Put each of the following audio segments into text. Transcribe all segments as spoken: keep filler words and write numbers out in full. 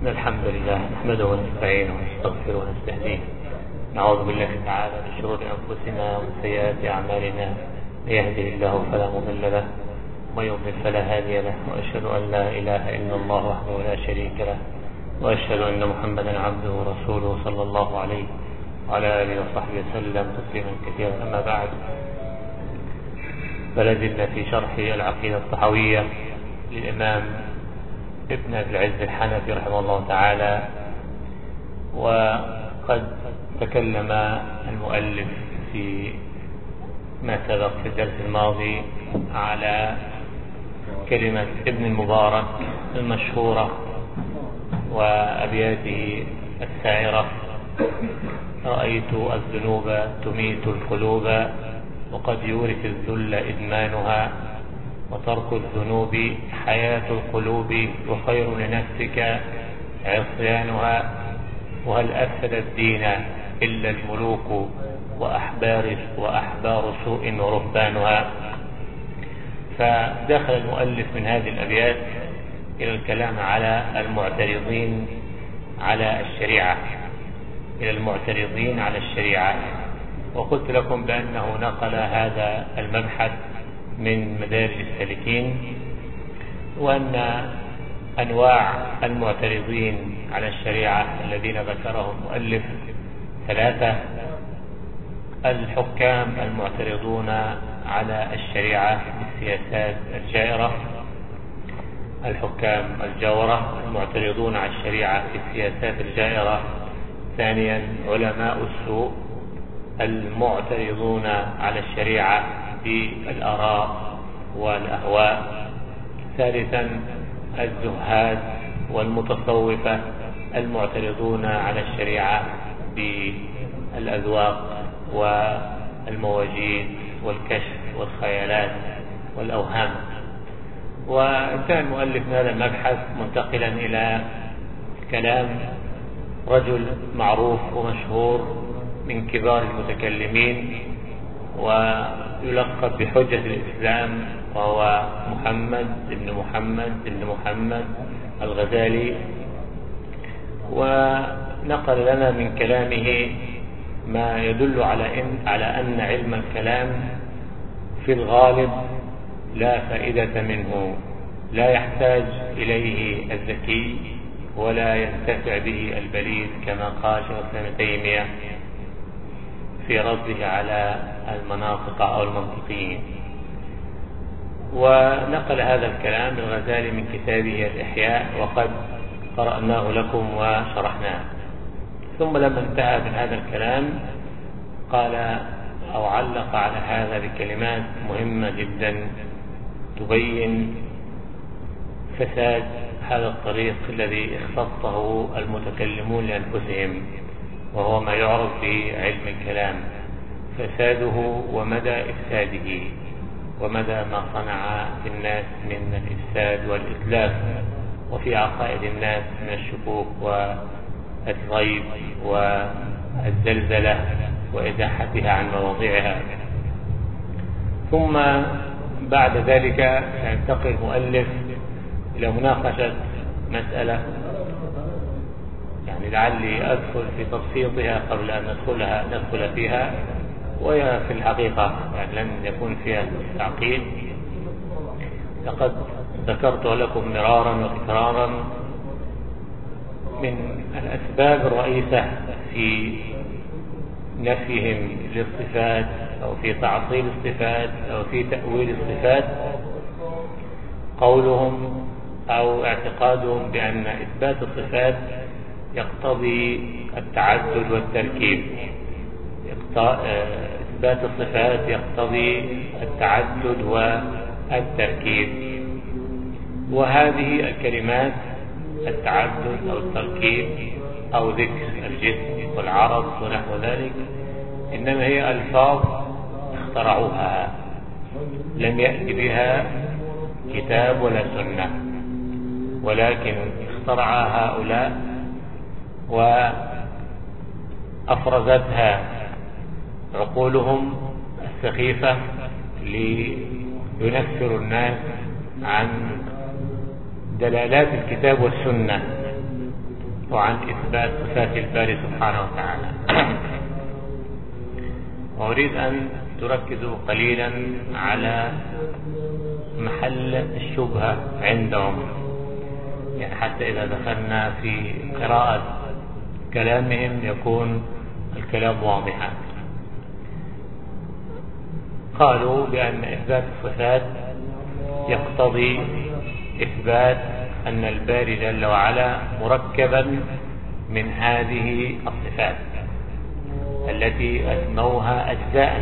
إن الحمد لله نحمده ونستعينه ونستغفره ونستهديه، نعوذ بالله تعالى من شرور أنفسنا ومن سيئات أعمالنا، من يهده الله فلا مضل له ومن يضلل فلا هادي له، وأشهد أن لا إله إلا الله وحده لا شريك له، وأشهد أن محمدا عبده ورسوله صلى الله عليه وعلى آله وصحبه وسلم تسليما كثيرا. أما بعد، فلازلنا في شرح العقيدة الطحاوية للإمام ابن أبي العز الحنفي رحمه الله تعالى. وقد تكلم المؤلف في ما سبق في الدرس الماضي على كلمة ابن المبارك المشهورة وأبياته السائرة: رأيت الذنوب تميت القلوب وقد يورث الذل إدمانها، وترك الذنوب حياة القلوب وخير لنفسك عصيانها، وهل أفسد الدين إلا الملوك وأحبار, وأحبار سوء ورهبانها. فدخل المؤلف من هذه الأبيات إلى الكلام على المعترضين على الشريعة إلى المعترضين على الشريعة وقلت لكم بأنه نقل هذا المبحث من مدارج السالكين، وأن أنواع المعترضين على الشريعة الذين ذكرهم المؤلف ثلاثة: الحكام المعترضون على الشريعة بالسياسات الجائرة، الحكام الجورة المعترضون على الشريعة بالسياسات الجائرة. ثانيا، علماء السوء المعترضون على الشريعة بالآراء والأهواء. ثالثا، الزهاد والمتصوفة المعترضون على الشريعة بالأذواق والمواجيد والكشف والخيالات والأوهام. وانتهى المؤلف من هذا المبحث منتقلا إلى كلام رجل معروف ومشهور من كبار المتكلمين ويلقب بحجة الإسلام، وهو محمد بن محمد بن محمد الغزالي. ونقل لنا من كلامه ما يدل على أن, على أن علم الكلام في الغالب لا فائدة منه، لا يحتاج إليه الذكي ولا ينتفع به البليد، كما قال شيخ الإسلام ابن تيمية في رده على المناطق أو المنطقيين. ونقل هذا الكلام الغزالي من كتابه الإحياء، وقد قرأناه لكم وشرحناه. ثم لما انتهى من هذا الكلام قال أو علق على هذا بكلمات مهمة جدا تبين فساد هذا الطريق الذي اختصه المتكلمون لأنفسهم، وهو ما يعرف بعلم الكلام: فساده ومدى إفساده ومدى ما صنع في الناس من الإفساد والإتلاف، وفي عقائد الناس من الشكوك والغيب والزلزلة وإزاحتها عن مواضعها. ثم بعد ذلك سينتقل المؤلف إلى مناقشة مسألة يعني لعلي أدخل في تبسيطها قبل أن ندخلها ندخل فيها، وهي في الحقيقة يعني لن يكون فيها تعقيد. لقد ذكرت لكم مرارا وتكرارا من الأسباب الرئيسة في نفيهم للصفات أو في تعطيل الصفات أو في تأويل الصفات قولهم أو اعتقادهم بأن إثبات الصفات يقتضي التعدد والتركيب. إثبات الصفات يقتضي التعدد والتركيب، وهذه الكلمات التعدد أو التركيب أو ذكر الجسم والعرض ونحو ذلك إنما هي ألفاظ اخترعوها، لم يأتي بها كتاب ولا سنة، ولكن اخترعها هؤلاء وأفرزتها عقولهم السخيفة لينفر الناس عن دلالات الكتاب والسنة وعن إثبات صفات الباري سبحانه وتعالى. وأريد أن تركزوا قليلا على محل الشبهة عندهم، يعني حتى إذا دخلنا في قراءة كلامهم يكون الكلام واضحا. قالوا بأن إثبات الصفات يقتضي إثبات أن الباري جل وعلا مركبا من هذه الصفات التي أسموها أجزاء،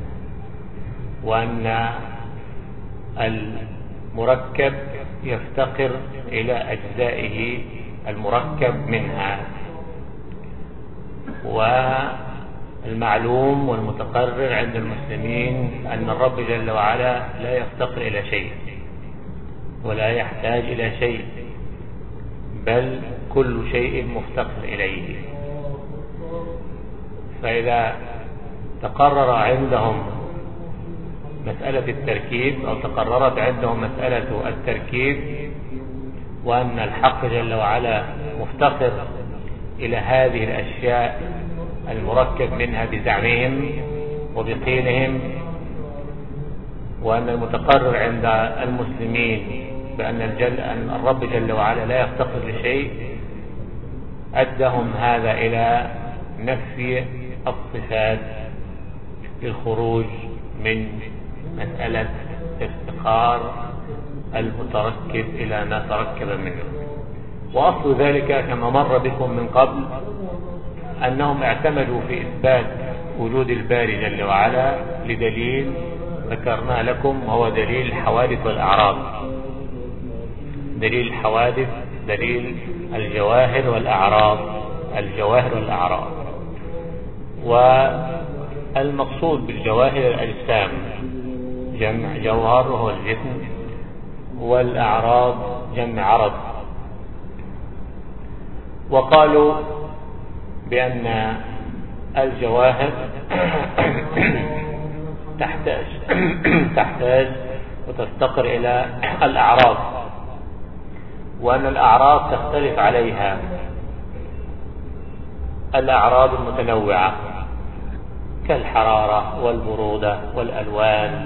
وأن المركب يفتقر إلى أجزائه المركب منها. والمعلوم والمتقرر عند المسلمين أن الرب جل وعلا لا يفتقر إلى شيء ولا يحتاج إلى شيء، بل كل شيء مفتقر إليه. فإذا تقرر عندهم مسألة التركيب أو تقررت عندهم مسألة التركيب، وأن الحق جل وعلا مفتقر إلى هذه الأشياء المركب منها بزعمهم وبقيلهم، وأن المتقرر عند المسلمين بأن الجل أن الرب جل وعلا لا يفتقر لشيء، أدهم هذا إلى نفي الصفات للخروج من مسألة افتقار المتركب إلى ما تركب منه. وأصل ذلك كما مر بكم من قبل أنهم اعتمدوا في إثبات وجود الباري جل وعلا لدليل ذكرنا لكم، وهو دليل الحوادث والأعراض. دليل الحوادث دليل الجواهر والأعراض، الجواهر والأعراض. والمقصود بالجواهر الأجسام، جمع جوهر وهو الجسم، والأعراض جمع عرض. وقالوا بأن الجواهر تحتاج تحتاج وتفتقر إلى الأعراض، وأن الأعراض تختلف عليها الأعراض المتنوعة كالحرارة والبرودة والألوان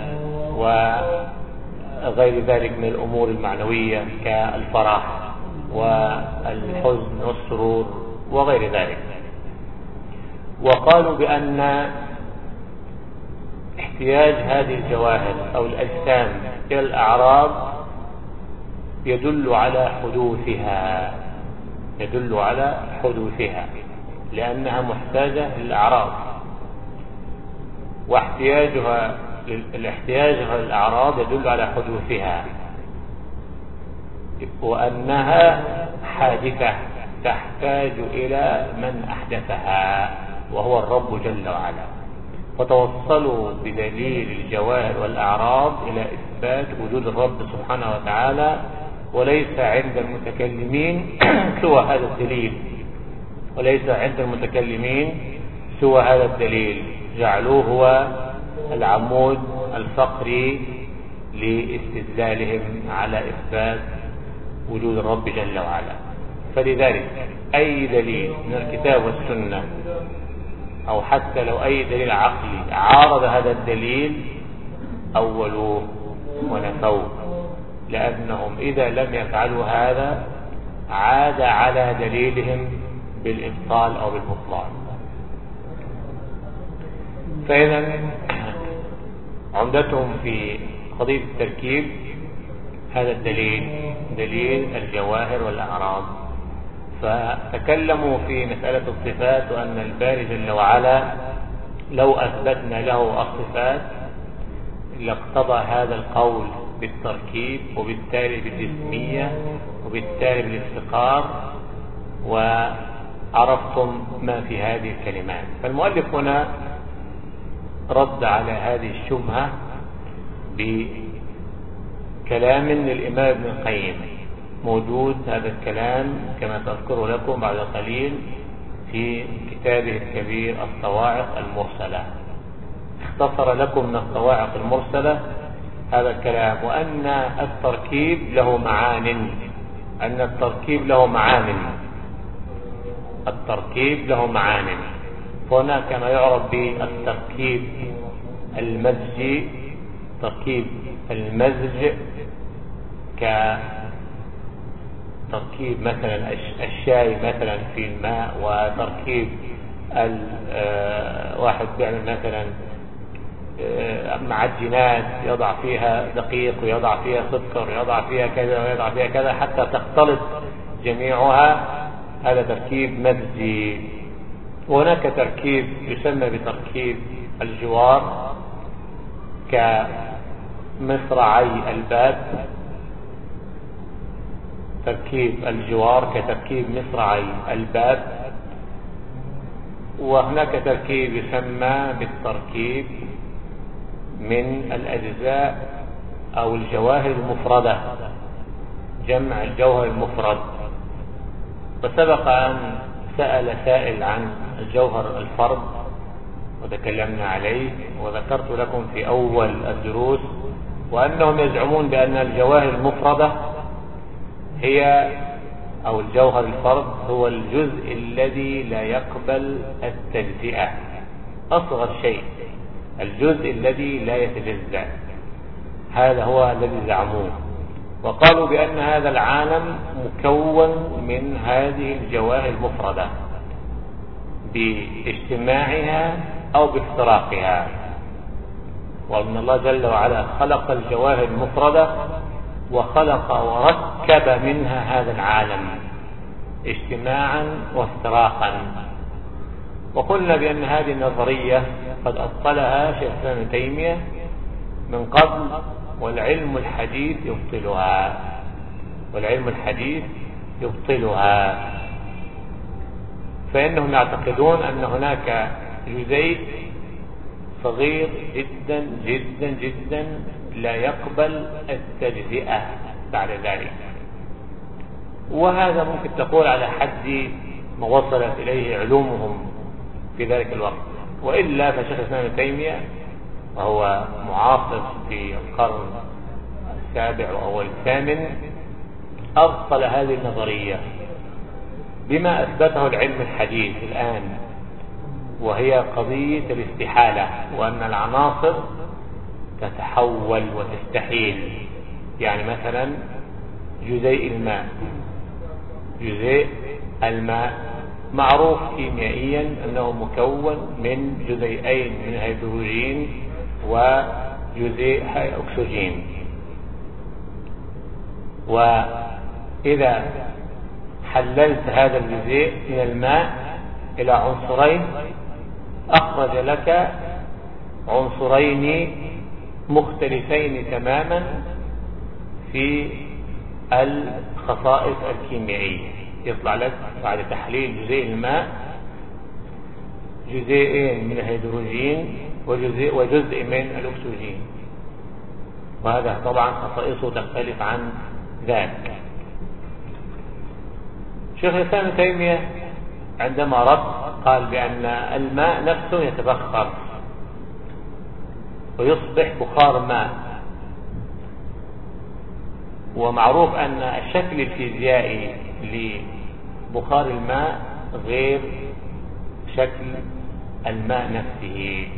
وغير ذلك من الأمور المعنوية كالفرح والحزن والسرور وغير ذلك. وقالوا بأن احتياج هذه الجواهر أو الأجسام إلى الأعراض يدل على حدوثها يدل على حدوثها لأنها محتاجة للأعراض، واحتياجها الاحتياجها للأعراض يدل على حدوثها، وأنها حادثة تحتاج إلى من أحدثها وهو الرب جل وعلا. فتوصلوا بدليل الجواهر والأعراض إلى إثبات وجود الرب سبحانه وتعالى، وليس عند المتكلمين سوى هذا الدليل وليس عند المتكلمين سوى هذا الدليل جعلوه هو العمود الفقري لاستدلالهم على إثبات وجود الرب جل وعلا. فلذلك أي دليل من الكتاب والسنة أو حتى لو أي دليل عقلي عارض هذا الدليل أولوه ونفوه، لأنهم إذا لم يفعلوا هذا عاد على دليلهم بالإبطال أو بالبطلان. فإذا عمدتهم في قضية التركيب هذا الدليل، دليل الجواهر والأعراض. فتكلموا في مسألة الصفات، وأن الباري جل وعلا لو أثبتنا له الصفات لاقتضى هذا القول بالتركيب، وبالتالي بالجسمية، وبالتالي بالافتقار، وعرفتم ما في هذه الكلمات. فالمؤلف هنا رد على هذه الشبهة بكلام للإمام ابن القيم، موجود هذا الكلام كما سأذكره لكم بعد قليل في كتابه الكبير الصواعق المرسلة. اختصر لكم من الصواعق المرسلة هذا الكلام، وأن التركيب له معان أن التركيب له معان التركيب له معان، فهناك ما يعرف بالتركيب المزجي، تركيب المزج كتركيب مثلا الشاي مثلا في الماء، وتركيب واحد بيعمل مثلا معجنات يضع فيها دقيق ويضع فيها سكر ويضع فيها كذا ويضع فيها كذا حتى تختلط جميعها، هذا تركيب مزجي. وهناك تركيب يسمى بتركيب الجوار كمصراعي الباب، تركيب الجوار كتركيب مصراعي الباب. وهناك تركيب يسمى بالتركيب من الأجزاء أو الجواهر المفردة، جمع الجوهر المفرد. وسبق أن سأل سائل عن الجوهر الفرد وتكلمنا عليه، وذكرت لكم في أول الدروس وأنهم يزعمون بأن الجواهر المفردة هي أو الجوهر الفرد هو الجزء الذي لا يقبل التجزئة، أصغر شيء، الجزء الذي لا يتجزأ، هذا هو الذي زعموه. وقالوا بأن هذا العالم مكون من هذه الجواهر المفردة باجتماعها أو بافتراقها، وأن الله جل وعلا خلق الجواهر المفردة وخلق وركب منها هذا العالم اجتماعا وافتراقا. وقلنا بأن هذه النظرية قد أبطلها شيخ الإسلام ابن تيمية من قبل، والعلم الحديث يبطلها، والعلم الحديث يبطلها. فإنهم يعتقدون أن هناك جزيء صغير جدا جدا جدا لا يقبل التجزئة بعد ذلك، وهذا ممكن تقول على حد ما وصلت إليه علومهم في ذلك الوقت. وإلا فشيخ الإسلام ابن تيمية وهو معاصر في القرن السابع أو الثامن أبطل هذه النظرية بما أثبته العلم الحديث الآن، وهي قضية الاستحالة، وأن العناصر تتحول وتستحيل. يعني مثلا جزيء الماء، جزيء الماء معروف كيميائيا أنه مكون من جزيئين من هيدروجين وجزيء أكسجين، وإذا حللت هذا الجزيء من الماء إلى عنصرين أخرج لك عنصرين مختلفين تماما في الخصائص الكيميائية. يطلع لك بعد تحليل جزيء الماء جزيئين من الهيدروجين وجزء, وجزء من الأكسجين، وهذا طبعا خصائصه تختلف عن ذاك. شيخ الإسلام ابن تيمية عندما رد قال بأن الماء نفسه يتبخر ويصبح بخار ماء، ومعروف أن الشكل الفيزيائي لبخار الماء غير شكل الماء نفسه،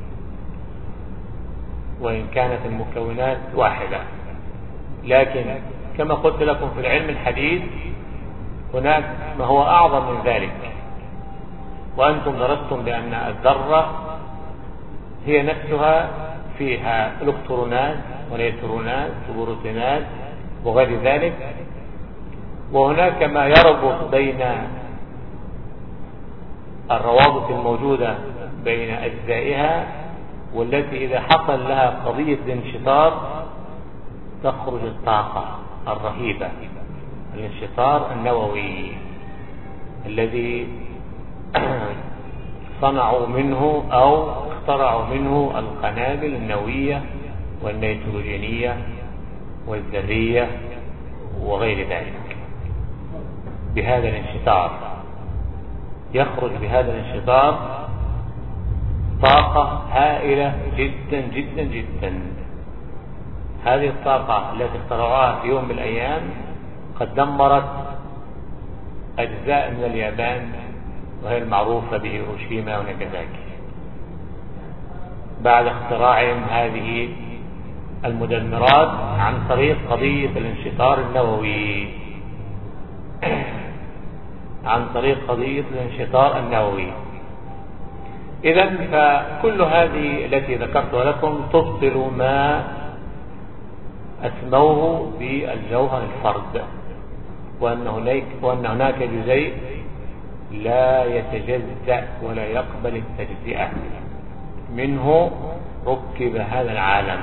وإن كانت المكونات واحدة. لكن كما قلت لكم في العلم الحديث هناك ما هو أعظم من ذلك، وأنتم درستم بأن الذرة هي نفسها فيها إلكترونات ونيوترونات وبروتونات وغير ذلك، وهناك ما يربط بين الروابط الموجودة بين أجزائها، والتي إذا حصل لها قضية انشطار تخرج الطاقة الرهيبة، الانشطار النووي الذي صنعوا منه أو اخترعوا منه القنابل النووية والنيتروجينية والذرية وغير ذلك. بهذا الانشطار يخرج بهذا الانشطار طاقة هائلة جدا جدا جدا. هذه الطاقة التي اخترعوها في يوم من الأيام قد دمرت أجزاء من اليابان وهي المعروفة بهيروشيما وناجازاكي، بعد اختراعهم هذه المدمرات عن طريق قضية الانشطار النووي عن طريق قضية الانشطار النووي. إذن فكل هذه التي ذكرتها لكم تبطل ما أسموه بالجوهر الفرد، وأن هناك, وأن هناك جزيء لا يتجزأ ولا يقبل التجزئة منه ركب هذا العالم.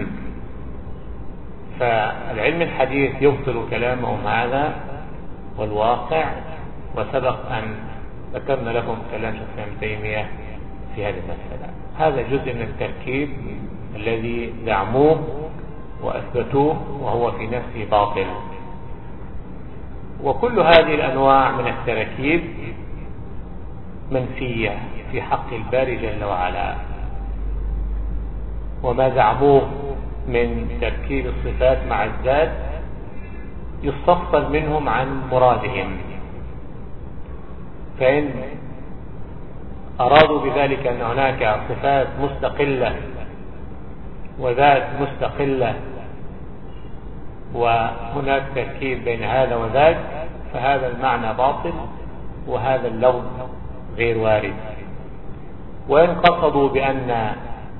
فالعلم الحديث يبطل كلامهم هذا والواقع، وسبق أن ذكرنا لكم كلام شيخ ابن تيمية في هذه المسألة. هذا جزء من التركيب الذي زعموه وأثبتوه وهو في نفسه باطل. وكل هذه الأنواع من التركيب منفية في حق الباري جل وعلا. وما زعموه من تركيب الصفات مع الذات يستفصل منهم عن مرادهم، فإن أرادوا بذلك أن هناك صفات مستقلة وذات مستقلة وهناك تركيب بين هذا وذاك، فهذا المعنى باطل وهذا اللون غير وارد. وإن قصدوا بأن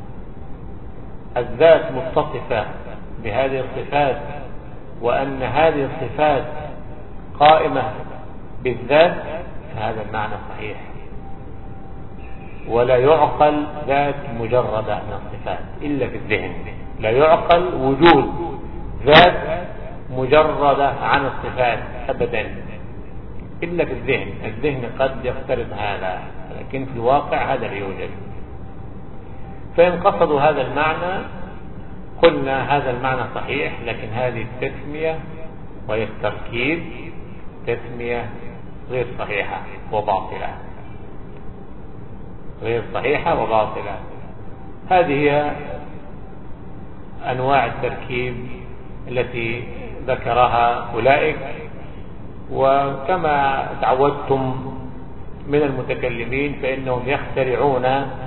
الذات متصفة بهذه الصفات وأن هذه الصفات قائمة بالذات، فهذا المعنى صحيح، ولا يعقل ذات مجردة من الصفات إلا في الذهن. لا يعقل وجود ذات مجردة عن الصفات أبدا إلا في الذهن. الذهن قد يفترض هذا، لكن في الواقع هذا لا يوجد. فإن قصدوا هذا المعنى قلنا هذا المعنى صحيح، لكن هذه التسمية وهي التركيب تسمية غير صحيحة وباطلة، غير صحيحة وباطلة. هذه هي أنواع التركيب التي ذكرها أولئك. وكما تعودتم من المتكلمين فإنهم يخترعون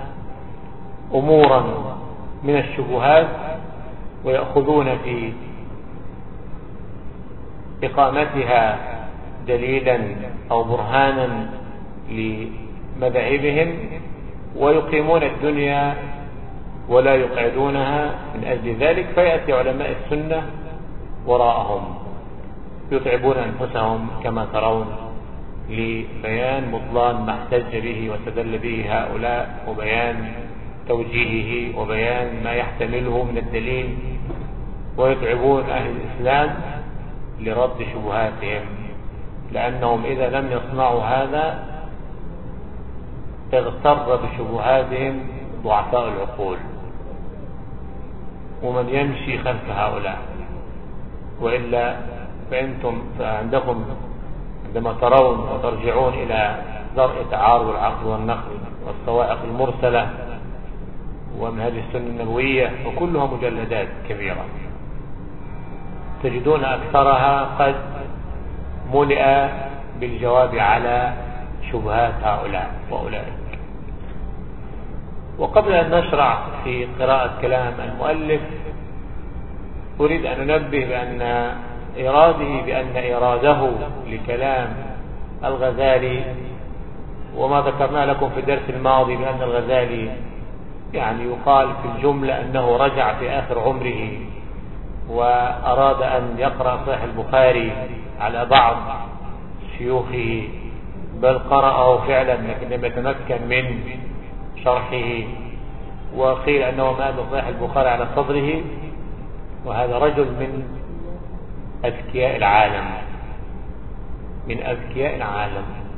أمورا من الشبهات ويأخذون في إقامتها دليلا أو برهانا لمذاهبهم، ويقيمون الدنيا ولا يقعدونها من أجل ذلك، فيأتي علماء السنة وراءهم يتعبون أنفسهم كما ترون لبيان بطلان ما احتج به واستدل به هؤلاء، وبيان توجيهه وبيان ما يحتمله من الدليل، ويتعبون أهل الإسلام لرد شبهاتهم، لأنهم إذا لم يصنعوا هذا اغتر بشبهاتهم ضعفاء العقول ومن يمشي خلف هؤلاء. وإلا فأنتم عندكم عندما ترون وترجعون إلى درء تعارض العقل والنقل والصواعق المرسلة ومن هذه السنة النبوية، وكلها مجلدات كبيرة، تجدون أكثرها قد ملئ بالجواب على شبهات هؤلاء وأولئك. وقبل أن نشرع في قراءة كلام المؤلف أريد أن أنبه بأن إراده بأن إراده لكلام الغزالي، وما ذكرنا لكم في الدرس الماضي بأن الغزالي يعني يقال في الجملة أنه رجع في آخر عمره وأراد أن يقرأ صحيح البخاري على بعض شيوخه، بل قرأه فعلا لكن لم يتمكن من شرحه، وقيل أنه مات صحيح البخاري على صدره. وهذا رجل من أذكياء العالم، من أذكياء العالم،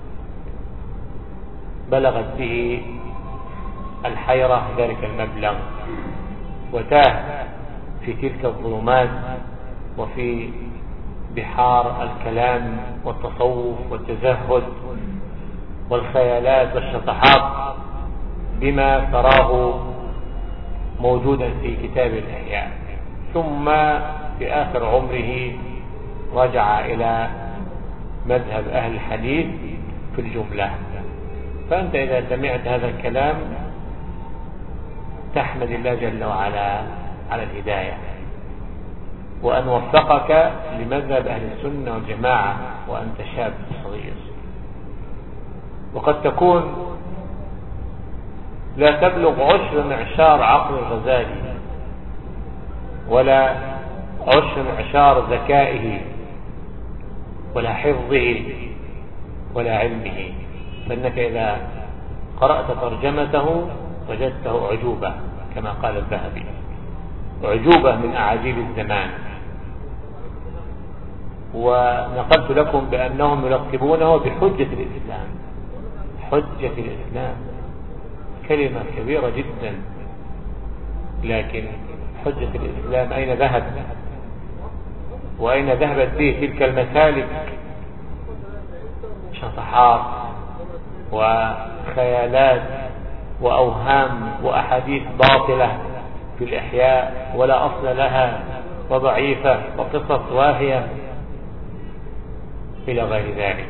بلغت به الحيرة ذلك المبلغ، وتاه في تلك الظلمات وفي بحار الكلام والتصوف والتزهد والخيالات والشطحات بما تراه موجودا في كتاب الإحياء. ثم في آخر عمره رجع إلى مذهب أهل الحديث في الجملة، فأنت إذا سمعت هذا الكلام تحمد الله جل وعلا على الهداية، وأن وفقك لمذهب أهل السنة والجماعة وأنت شاب صغير. وقد تكون لا تبلغ عشر معشار عقل الغزالي ولا عشر معشار ذكائه ولا حفظه ولا علمه، فإنك إذا قرأت ترجمته وجدته عجوبة كما قال الذهبي، عجوبة من أعاجيب الزمان. ونقلت لكم بأنهم يلقبونه بحجة الإسلام. حجة الإسلام كلمة كبيرة جدا، لكن حجة الإسلام أين ذهب؟ وأين ذهبت به تلك المسالك؟ شطحات وخيالات وأوهام وأحاديث باطلة في الإحياء ولا أصل لها وضعيفة وقصص واهية إلى غير ذلك.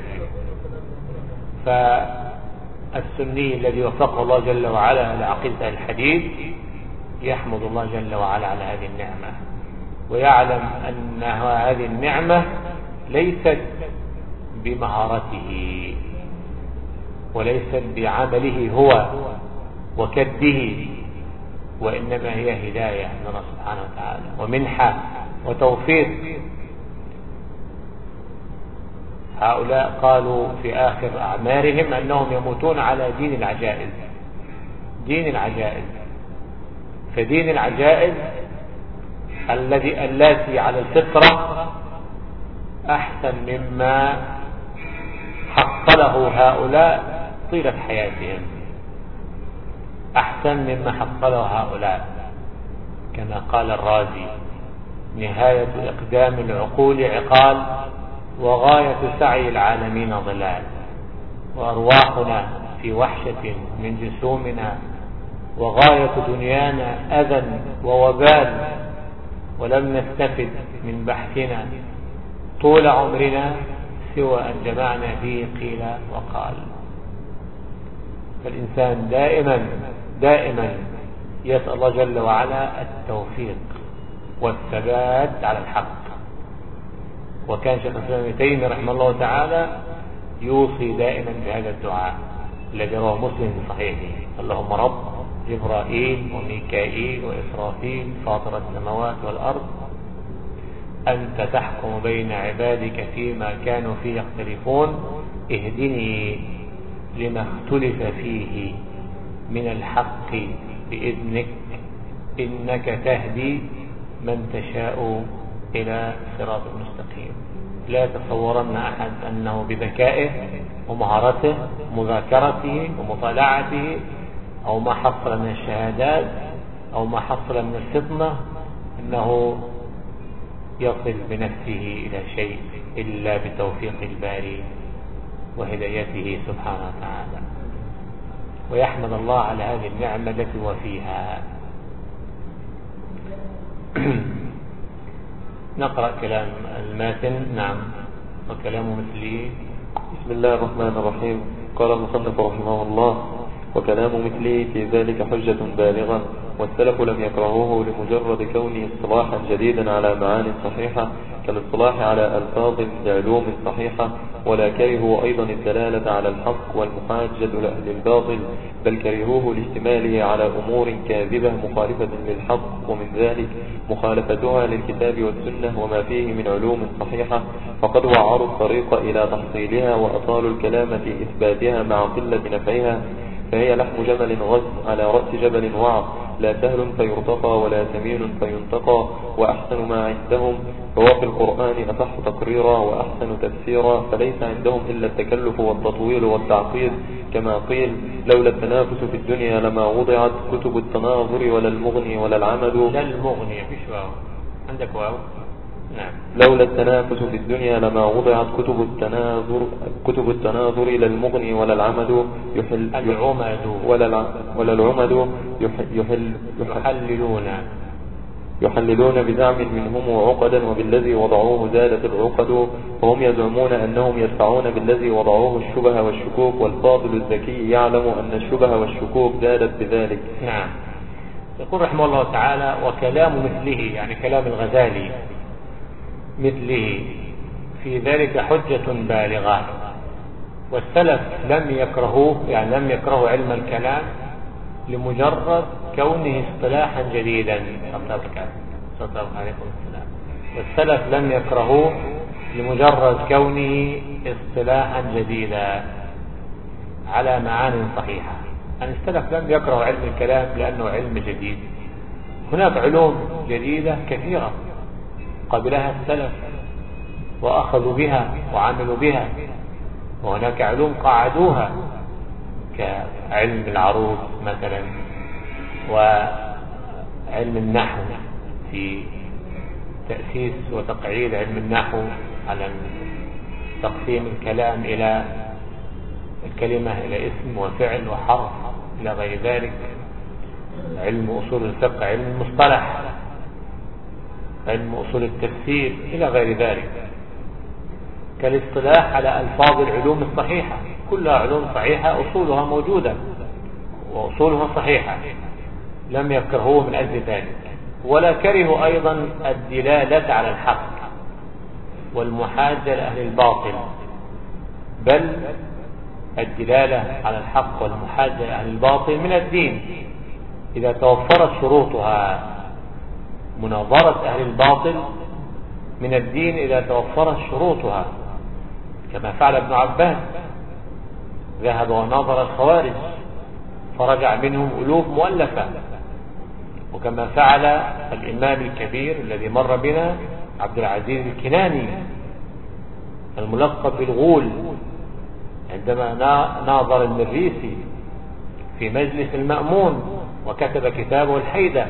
فالسني الذي وفقه الله جل وعلا لعقيدة الحديث يحمد الله جل وعلا على هذه النعمة، ويعلم أن هذه النعمة ليست بمهارته وليست بعمله هو وكده، وإنما هي هداية من الله سبحانه وتعالى ومنحة وتوفيق. هؤلاء قالوا في آخر أعمارهم أنهم يموتون على دين العجائز. دين العجائز، فدين العجائز الذي التي على الفطرة أحسن مما حصله هؤلاء طيلة حياتهم، أحسن مما حصله هؤلاء. كما قال الرازي: نهاية إقدام العقول عقال، وغاية سعي العالمين ضلال، وأرواحنا في وحشة من جسومنا، وغاية دنيانا أذى ووبال، ولم نستفد من بحثنا طول عمرنا سوى أن جمعنا فيه قيل وقال. فالإنسان دائما دائما يسأل الله جل وعلا التوفيق والثبات على الحق. وكان شيخ الإسلام ابن تيمية رحمه الله تعالى يوصي دائما بهذا الدعاء الذي رواه مسلم في صحيحه: اللهم رب جبرائيل وميكائيل وإسرافيل فاطر السماوات والأرض، أنت تحكم بين عبادك فيما كانوا فيه يختلفون، اهدني لما اختلف فيه من الحق بإذنك، إنك تهدي من تشاء إلى صراط مستقيم. لا تصورن أحد أنه بذكائه ومهارته ومذاكرته ومطالعته أو ما حصل من الشهادات أو ما حصل من الفطنة أنه يصل بنفسه إلى شيء إلا بتوفيق الباري وهدايته سبحانه وتعالى، ويحمد الله على هذه النعمة التي هو فيها. نقرأ كلام الماتن. نعم. وكلامه مثلي. بسم الله الرحمن الرحيم. قال المصنف رحمه الله: وكلام مثلي في ذلك حجة بالغة، والسلف لم يكرهوه لمجرد كونه اصطلاحا جديدا على معان صحيحة كالاصطلاح على ألفاظ لعلوم صحيحة، ولا كرهوا أيضا الدلالة على الحق والمحاجة لأهل الباطل، بل كرهوه لاشتماله على أمور كاذبة مخالفة للحق، ومن ذلك مخالفتها للكتاب والسنة وما فيه من علوم صحيحة، فقد وعروا الطريق إلى تحصيلها وأطالوا الكلام في إثباتها مع قلة نفعها، فهي لحم جمل غز على رأس جبل وعر، لا سهل فيرتقى ولا سمين فينتقى، وأحسن ما عندهم هو في القرآن أصح تقريرا وأحسن تفسيرا، فليس عندهم إلا التكلف والتطويل والتعقيد، كما قيل: لولا التنافس في الدنيا لما وضعت كتب التناظر ولا المغني ولا العمد. لا المغني فيش واو، عندك واو. نعم. لولا التنافس في الدنيا لما وضعت كتب التناظر كتب التناظر لا المغني ولا العمد يحل العمد ولا ولا العمد يحل يحللون يحللون بزعم منهم عقدا وبالذي وضعوه زالت العقد، وهم يزعمون أنهم يدفعون بالذي وضعوه الشبه والشكوك، والفاضل الذكي يعلم أن الشبه والشكوك زالت بذلك. نعم. يقول رحمه الله تعالى: وكلام مثله، يعني كلام الغزالي مثله في ذلك حجة بالغة، والسلف لم يكرهوه، يعني لم يكرهوا علم الكلام لمجرد كونه اصطلاحا جديدا. والسلف لم يكرهوه لمجرد كونه اصطلاحا جديدا على معان صحيحة. يعني السلف لم يكرهوا علم الكلام لأنه علم جديد. هناك علوم جديدة كثيرة قبلها السلف وأخذوا بها وعملوا بها، وهناك علوم قاعدوها كعلم العروض مثلا، وعلم النحو في تأسيس وتقعيد علم النحو على تقسيم الكلام إلى الكلمة إلى اسم وفعل وحرف إلى غير ذلك، علم أصول الفقه، علم المصطلح، علم أصول التفسير إلى غير ذلك، كالاصطلاح على ألفاظ العلوم الصحيحة، كلها علوم صحيحة أصولها موجودة وأصولها صحيحة، لم يكرهوه من أجل ذلك. ولا كرهوا أيضا الدلالة على الحق والمحاجة لأهل الباطل، بل الدلالة على الحق والمحاجة لأهل الباطل من الدين إذا توفرت شروطها. مناظرة أهل الباطل من الدين إذا توفرت شروطها، كما فعل ابن عباس، ذهب وناظر الخوارج فرجع منهم ألوف مؤلفة، وكما فعل الإمام الكبير الذي مر بنا عبد العزيز الكناني الملقب بالغول، عندما ناظر المريسي في مجلس المأمون وكتب كتابه الحيدة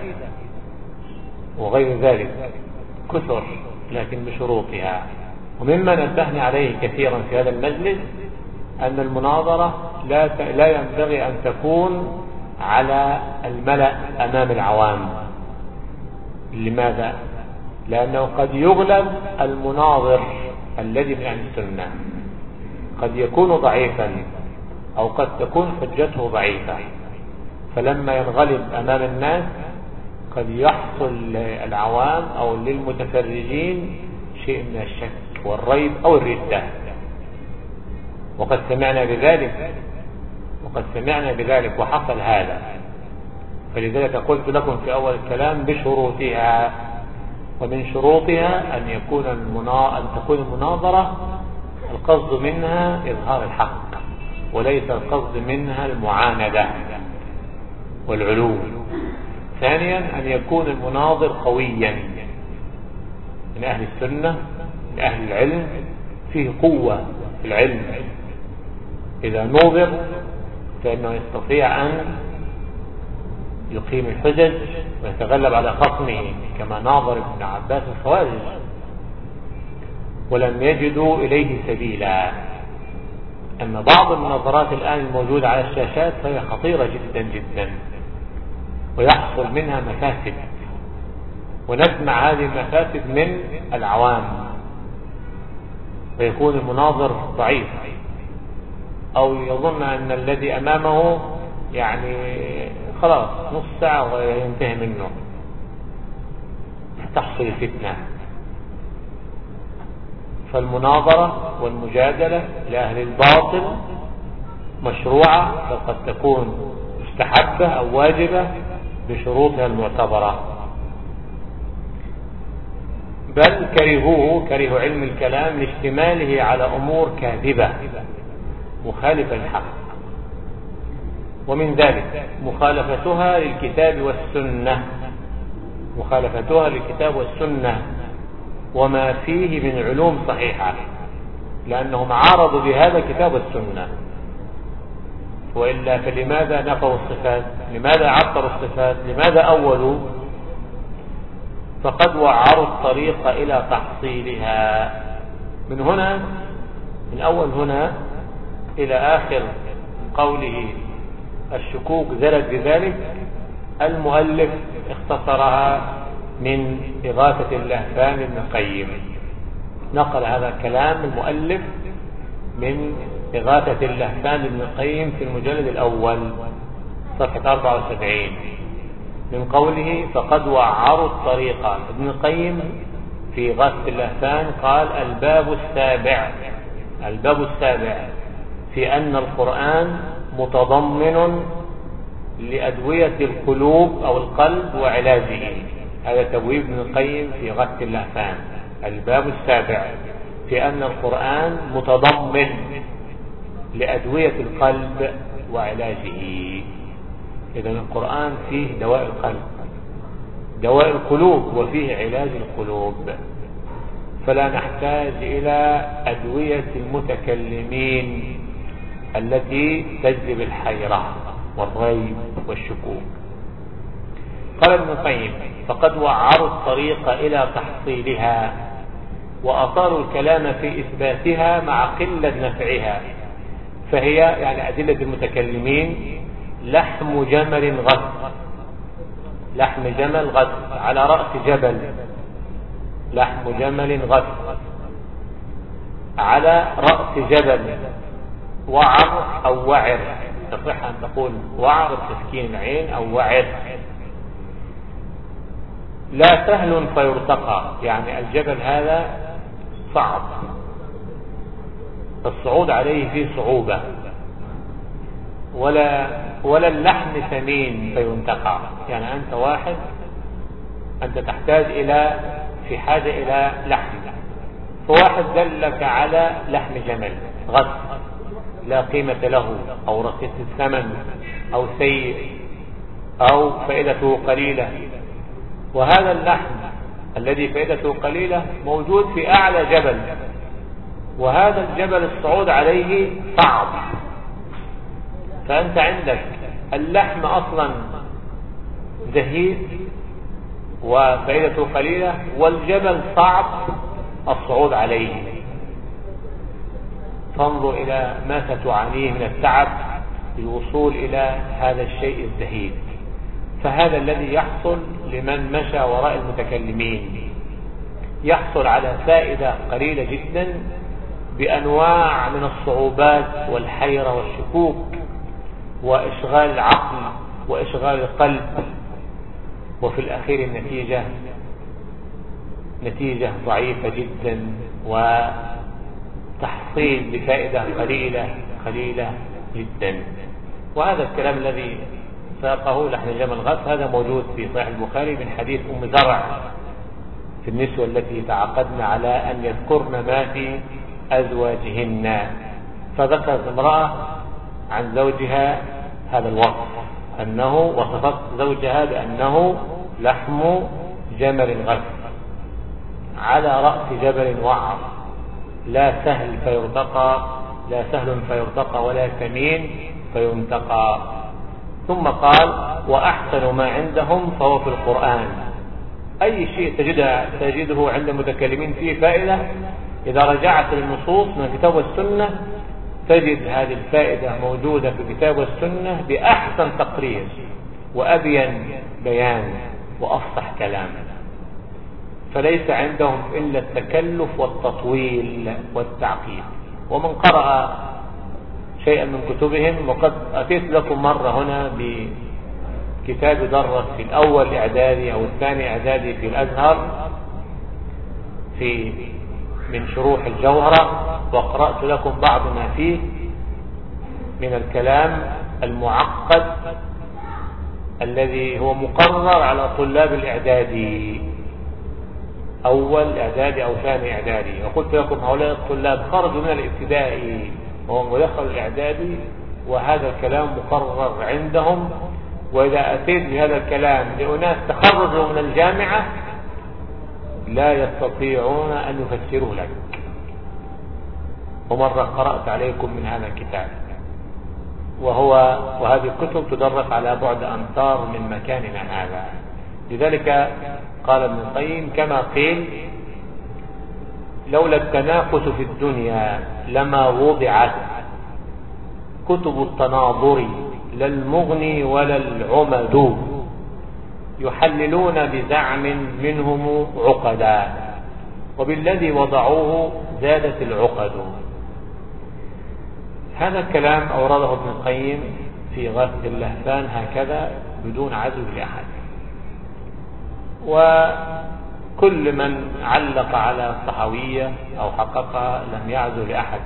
وغير ذلك، كثر لكن بشروطها. ومما نبهنا عليه كثيرا في هذا المجلس أن المناظرة لا لا ينبغي أن تكون على الملأ أمام العوام. لماذا؟ لأنه قد يغلب المناظر الذي من أهل السنة، قد يكون ضعيفا أو قد تكون حجته ضعيفة، فلما ينغلب أمام الناس قد يحصل للعوام أو للمتفرجين شيء من الشك والريب أو الردة، وقد سمعنا بذلك وقد سمعنا بذلك وحصل هذا. فلذلك قلت لكم في أول الكلام بشروطها، ومن شروطها أن يكون المنا... أن تكون المناظرة القصد منها إظهار الحق، وليس القصد منها المعاندة والعلو. ثانيا أن يكون المناظر قويا من أهل السنة، من أهل العلم، فيه قوة في العلم، إذا نوظر فإنه يستطيع أن يقيم الحجج ويتغلب على خصمه، كما ناظر ابن عباس الخوارج ولم يجدوا إليه سبيلا. أما بعض المناظرات الآن الموجودة على الشاشات فهي خطيرة جدا جدا، ويحصل منها مفاسد، ونسمع هذه المفاسد من العوام، ويكون المناظر ضعيف أو يظن أن الذي أمامه يعني خلاص نص ساعة وينتهي منه، تحصل الفتنة. فالمناظرة والمجادلة لأهل الباطل مشروعة، فقد تكون مستحبة أو واجبة بشروطها المعتبرة. بل كرهوه، كرهوا علم الكلام لاشتماله على أمور كاذبة مخالفة للحق، ومن ذلك مخالفتها للكتاب والسنة، مخالفتها للكتاب والسنة وما فيه من علوم صحيحة، لأنهم عارضوا بهذا الكتاب والسنة. وإلا فلماذا نفوا الصفات؟ لماذا عطروا الصفات؟ لماذا أولوا؟ فقد وعروا الطريق إلى تحصيلها. من هنا، من أول هنا إلى آخر قوله الشكوك زلت بذلك، المؤلف اختصرها من إغاثة اللهفان ابن القيم. نقل هذا الكلام المؤلف من إغاثة اللهفان ابن القيم في المجلد الأول صفحة أربعة وسبعين من قوله فقد وعروا الطريق. ابن القيم في إغاثة اللهفان قال الباب السابع الباب السابع في أن القرآن متضمن لأدوية القلوب أو القلب وعلاجه. هذا تبويب ابن القيم في إغاثة اللهفان. الباب السابع في أن القرآن متضمن لأدوية القلب وعلاجه. إذن القرآن فيه دواء القلب دواء القلوب وفيه علاج القلوب، فلا نحتاج إلى أدوية المتكلمين التي تجلب الحيرة والريب والشكوك. قال ابن القيم فقد وعروا الطريق إلى تحصيلها وأطالوا الكلام في إثباتها مع قلة نفعها، فهي يعني أدلة المتكلمين لحم جمل غث لحم جمل غث على رأس جبل لحم جمل غث على رأس جبل. وعر أو وعر، تصح أن تقول وعر بتسكين العين أو وعر. لا سهل فيرتقى، يعني الجبل هذا صعب، الصعود عليه فيه صعوبة. ولا ولا اللحم ثمين فينتقى، يعني أنت واحد أنت تحتاج إلى في حاجة إلى لحم، فواحد دلك على لحم جمل غث لا قيمة له أو رخيص الثمن أو سيء أو فائدته قليلة، وهذا اللحم الذي فائدته قليلة موجود في أعلى جبل، وهذا الجبل الصعود عليه صعب. فأنت عندك اللحم أصلا زهيد وفائدته قليلة، والجبل صعب الصعود عليه. فانظر إلى ما ستعانيه من التعب للوصول إلى هذا الشيء الزهيد. فهذا الذي يحصل لمن مشى وراء المتكلمين، يحصل على فائدة قليلة جدا بأنواع من الصعوبات والحيرة والشكوك وإشغال العقل وإشغال القلب، وفي الأخير النتيجة نتيجة ضعيفة جدا وتحصيل بفائدة قليلة قليلة جدا. وهذا الكلام الذي ساقه لحم جمل غث هذا موجود في صحيح البخاري من حديث أم زرع في النسوة التي تعاقدن على أن يذكرن ما في أزواجهن، فذكرت امرأة عن زوجها هذا الوصف، أنه وصفت زوجها بأنه لحم جمل غث على رأس جبل وعر لا سهل فيرتقى لا سهل فيرتقى ولا ثمين فينتقى. ثم قال وأحسن ما عندهم فهو في القرآن. أي شيء تجده, تجده عند المتكلمين فيه فائدة، إذا رجعت للنصوص من الكتاب والسنة تجد هذه الفائدة موجودة في الكتاب والسنة بأحسن تقرير وأبين بيان وأفصح كلام. فليس عندهم إلا التكلف والتطويل والتعقيد. ومن قرأ شيئا من كتبهم، وقد أتيت لكم مرة هنا بكتاب درس في الأول إعدادي أو الثاني إعدادي في الأزهر في من شروح الجوهرة، وقرأت لكم بعض ما فيه من الكلام المعقد الذي هو مقرر على طلاب الإعدادي أول إعدادي أو ثاني إعدادي. وقلت لكم هؤلاء الطلاب خرجوا من الابتدائي وهم ودخلوا الإعدادي وهذا الكلام مقرر عندهم، وإذا أتيت بهذا الكلام لأناس تخرجوا من الجامعة لا يستطيعون أن يفسروه لك. ومرة قرأت عليكم من هذا الكتاب، وهو وهذه الكتب تدرس على بعد أمتار من مكاننا هذا. لذلك قال ابن القيم كما قيل لولا التنافس في الدنيا لما وضعت كتب التناظر لا المغني ولا العمد، يحللون بزعم منهم عقدا، وبالذي وضعوه زادت العقد. هذا الكلام أورده ابن القيم في غاثة اللهفان هكذا بدون عزو لأحد، وكل من علق على الطحاوية أو حققها لم يعزو لأحد.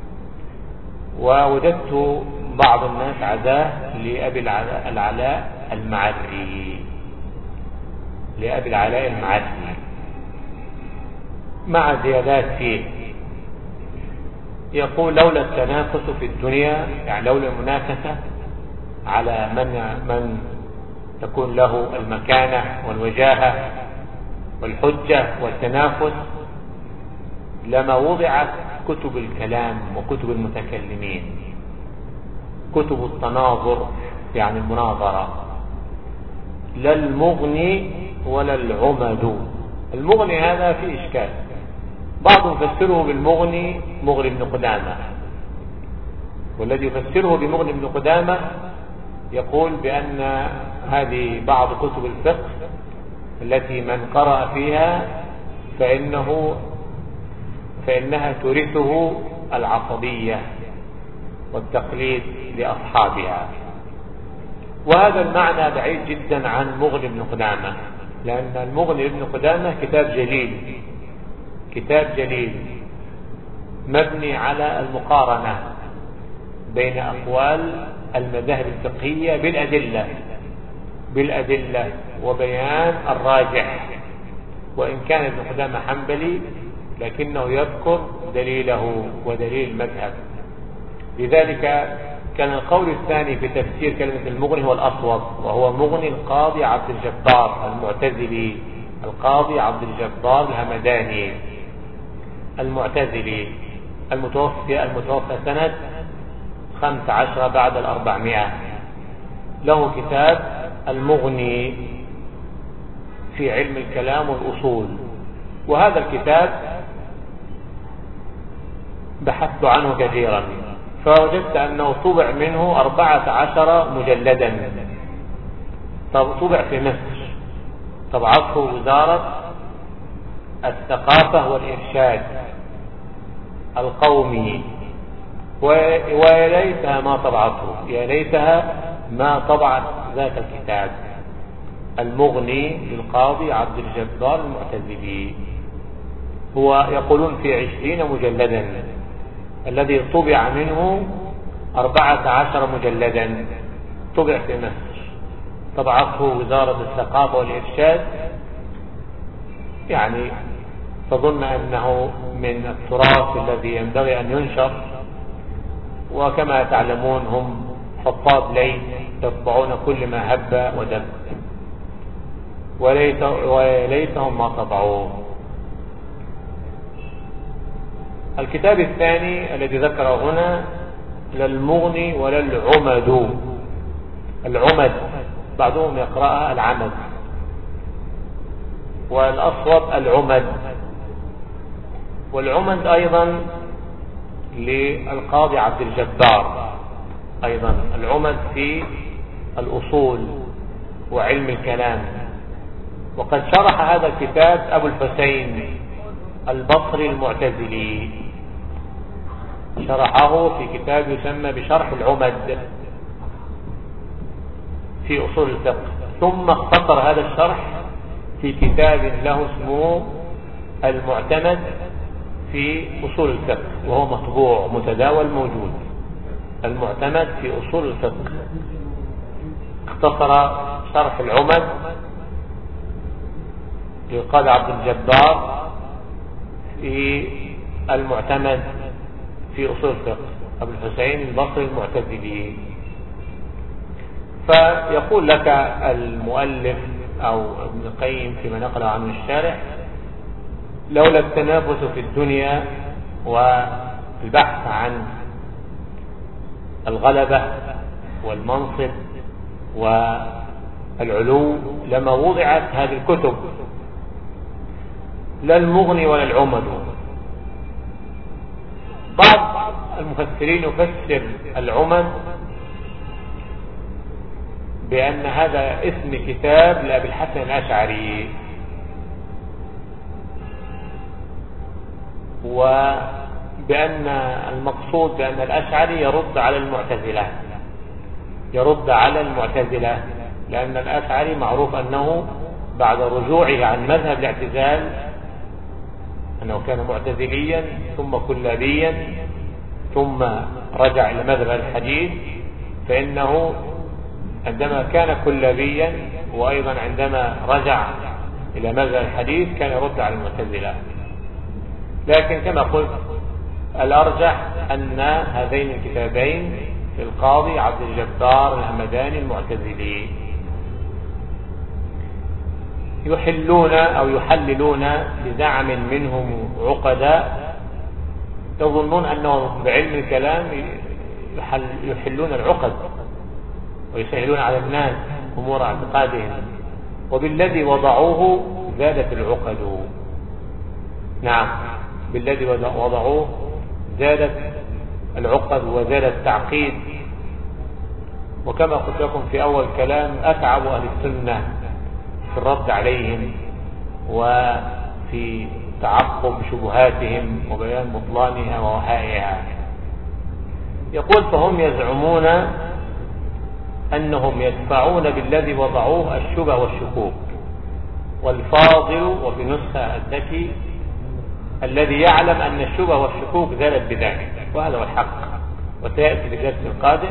ووجدت بعض الناس عزاه لأبي العلاء المعري لأبي العلاء المعري مع زيادات فيه. يقول لولا التنافس في الدنيا، يعني لولا المنافسة على من من تكون له المكانة والوجاهة والحجة والتنافس، لما وضعت كتب الكلام وكتب المتكلمين، كتب التناظر يعني المناظرة، لا المغني ولا العمد. المغني هذا في إشكال، بعضهم يفسره بالمغني مغني بن قدامة، والذي يفسره بمغني بن قدامة يقول بأن هذه بعض كتب الفقه التي من قرأ فيها فإنه فإنها تورثه العصبية والتقليد لأصحابها. وهذا المعنى بعيد جدا عن مغني بن قدامة، لأن المغني بن قدامة كتاب جليل، كتاب جليل مبني على المقارنة بين أقوال المذاهب الفقهية بالأدلة بالأدلة وبيان الراجح. وإن كان ابن قدامة حنبلي لكنه يذكر دليله ودليل المذهب. لذلك كان القول الثاني في تفسير كلمة المغني هو الأصوب، وهو مغني القاضي عبد الجبار المعتزلي، القاضي عبد الجبار الهمداني المعتزلي المتوفي المتوفى سنة خمس عشر بعد الأربعمائة. له كتاب المغني في علم الكلام والأصول، وهذا الكتاب بحثت عنه كثيرا فوجدت أنه طبع منه أربعة عشر مجلدا، طبع في مصر، طبعته وزارة الثقافة والإرشاد القومي، ويا ليتها ما طبعته، يا ليتها ما طبعت ذاك الكتاب المغني للقاضي عبد الجبار المعتزلي. هو يقولون في عشرين مجلدا، الذي طبع منه أربعة عشر مجلدا، طبع في مصر، طبعته وزارة الثقافة والإرشاد. يعني تظن أنه من التراث الذي ينبغي أن ينشر، وكما تعلمون هم حطاب ليل يطبعون كل ما هب ودب، وليت وليتهم ما طبعوه. الكتاب الثاني الذي ذكره هنا لا المغني ولا العمد. العمد بعضهم يقرأها العمد، والأصوب العمد. والعمد أيضا للقاضي عبد الجبار، أيضا العمد في الأصول وعلم الكلام. وقد شرح هذا الكتاب أبو الحسين البصري المعتزلي، شرحه في كتاب يسمى بشرح العمد في أصول الفقه، ثم اختصر هذا الشرح في كتاب له اسمه المعتمد في أصول الفقه، وهو مطبوع متداول موجود. المعتمد في أصول الفقه اختصر شرح العمد للقاضي عبد الجبار في المعتمد في أصول الفقه أبو الحسين البصري المعتزلي. فيقول لك المؤلف أو ابن القيم فيما نقل عنه الشارح: لولا التنافس في الدنيا والبحث عن الغلبة والمنصب والعلو لما وضعت هذه الكتب، لا المغني ولا العمد. بعض المفسرين يفسر العمد بأن هذا اسم كتاب لأبي الحسن الأشعري، وبأن المقصود بأن الأشعري يرد على المعتزلة يرد على المعتزلة لأن الأشعري معروف أنه بعد رجوعه عن مذهب الاعتزال أنه كان معتزليا ثم كلابيا ثم رجع إلى مذهب الحديث، فإنه عندما كان كلابيا وأيضا عندما رجع إلى مذهب الحديث كان يرد على المعتزلة. لكن كما قلت الأرجح أن هذين الكتابين للقاضي عبد الجبار الهمداني المعتزلي يحلون أو يحللون بزعم منهم عقداء يظنون أنهم بعلم الكلام يحلون العقد ويسهلون على الناس أمور اعتقادهم، وبالذي وضعوه زادت العقد. نعم، بالذي وضعوه زادت العقد وزاد التعقيد. وكما قلت لكم في أول كلام أتعب أهل السنة في الرد عليهم وفي تعقب شبهاتهم وبيان بطلانها ووهائها. يقول فهم يزعمون أنهم يدفعون بالذي وضعوه الشبه والشكوك، والفاضل وفي نسخة الذكي الذي يعلم أن الشبه والشكوك زالت بذلك، وهذا هو الحق. وسيأتي في الدرس القادم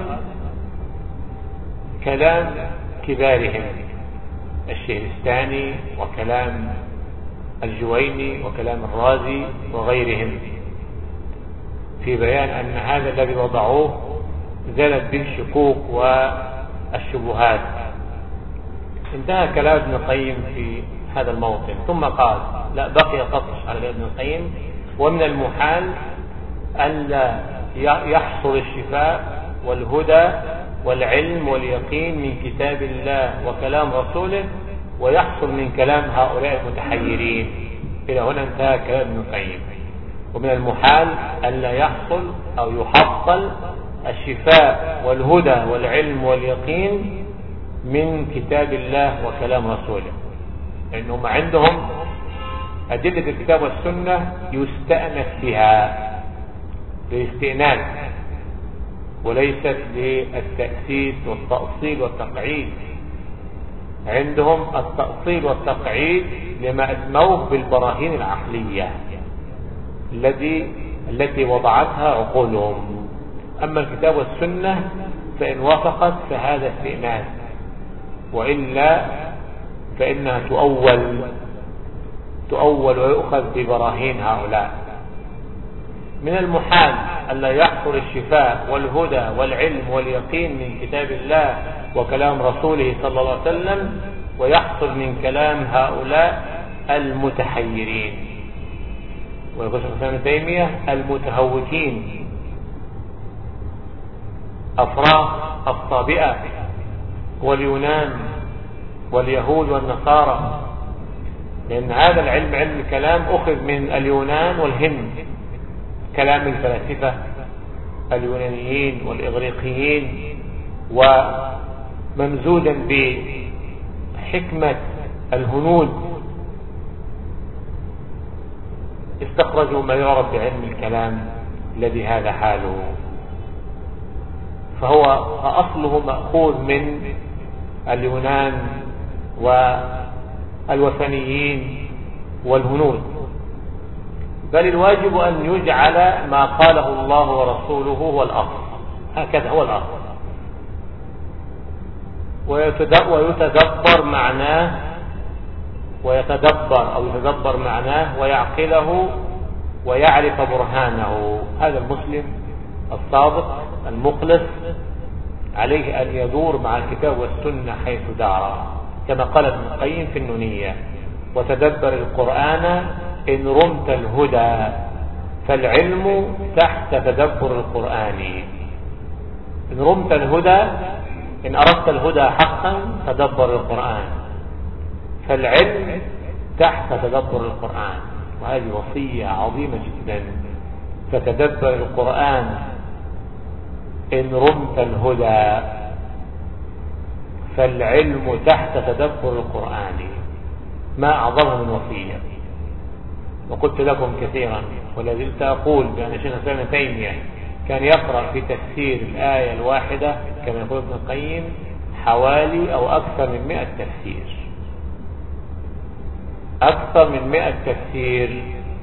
كلام كبارهم الشهرستاني وكلام الجويني وكلام الرازي وغيرهم في بيان أن هذا الذي وضعوه زالت به الشكوك والشبهات. انتهى كلام ابن القيم في هذا الموطن، ثم قال لا بقي قطش على ابن القيم: ومن المحال ألا يحصل الشفاء والهدى والعلم واليقين من كتاب الله وكلام رسوله ويحصل من كلام هؤلاء المتحيرين. إلى هنا انتهى كلام ابن القيم. ومن المحال ألا يحصل أو يحصل الشفاء والهدى والعلم واليقين من كتاب الله وكلام رسوله، لأنهم عندهم أدلة الكتاب والسنة يستأنس بها للاستئناس وليست للتأسيس والتأصيل والتقعيد. عندهم التأصيل والتقعيد لما أسموه بالبراهين العقلية التي التي وضعتها عقولهم. أما الكتاب والسنة فإن وافقت فهذا استئناس، وإلا فإنها تؤول تؤول ويؤخذ ببراهين هؤلاء. من المحال ألا يحصل الشفاء والهدى والعلم واليقين من كتاب الله وكلام رسوله صلى الله عليه وسلم ويحصل من كلام هؤلاء المتحيرين، ويقول شيخ الإسلام ابن تيمية المتهوكين أفراح الصابئة واليونان واليهود والنصارى، لأن هذا العلم علم الكلام أخذ من اليونان والهند، كلام الفلاسفة اليونانيين والإغريقيين، وممزوجا بحكمة الهنود استخرجوا ما يعرف بعلم الكلام الذي هذا حاله. فهو أصله مأخوذ من اليونان والوثنيين والهنود، بل الواجب أن يجعل ما قاله الله ورسوله هو الأصل، هكذا هو الأصل، ويتدبر معناه ويتدبر أو يتدبر معناه ويعقله ويعرف برهانه. هذا المسلم الصادق المخلص عليه أن يدور مع الكتاب والسنة حيث دار، كما قال ابن القيم في النونية: وتدبر القرآن إن رمت الهدى فالعلم تحت تدبر القرآن. إن رمت الهدى، إن أردت الهدى حقا تدبر القرآن، فالعلم تحت تدبر القرآن. وهذه وصية عظيمة جدا: فتدبر القرآن إن رمت الهدى فالعلم تحت تدبر القرآن، ما أعظمها من وصية. وقلت لكم كثيرا ولا زلت أقول بأن شيخ الإسلام ابن تيمية كان يقرأ في تفسير الآية الواحدة كما يقول ابن القيم حوالي أو أكثر من مئة تفسير، أكثر من مئة تفسير.